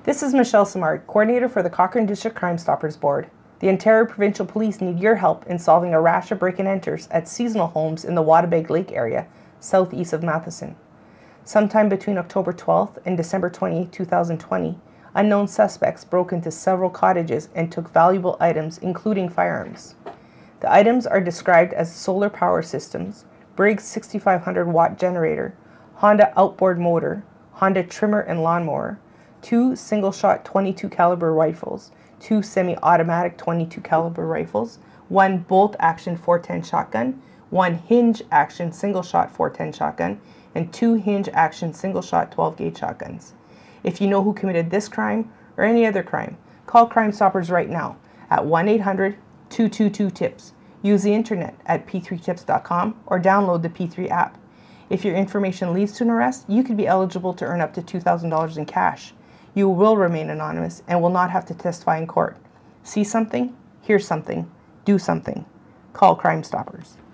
This is Michelle Simard, Coordinator for the Cochrane District Crime Stoppers Board. The Ontario Provincial Police need your help in solving a rash of break-and-enters at seasonal homes in the Waterberg Lake area, southeast of Matheson. Sometime between October 12th and December 20, 2020, unknown suspects broke into several cottages and took valuable items, including firearms. The items are described as solar power systems, Briggs 6500-watt generator, Honda outboard motor, Honda trimmer and lawnmower, 2 single-shot 22 caliber rifles, 2 semi-automatic 22 caliber rifles, 1 bolt-action 410 shotgun, 1 hinge-action single-shot 410 shotgun, and 2 hinge-action single-shot 12-gauge shotguns. If you know who committed this crime or any other crime, call Crime Stoppers right now at 1-800-222-TIPS. Use the internet at p3tips.com or download the P3 app. If your information leads to an arrest, you could be eligible to earn up to $2,000 in cash. You will remain anonymous and will not have to testify in court. See something? Hear something? Do something. Call Crime Stoppers.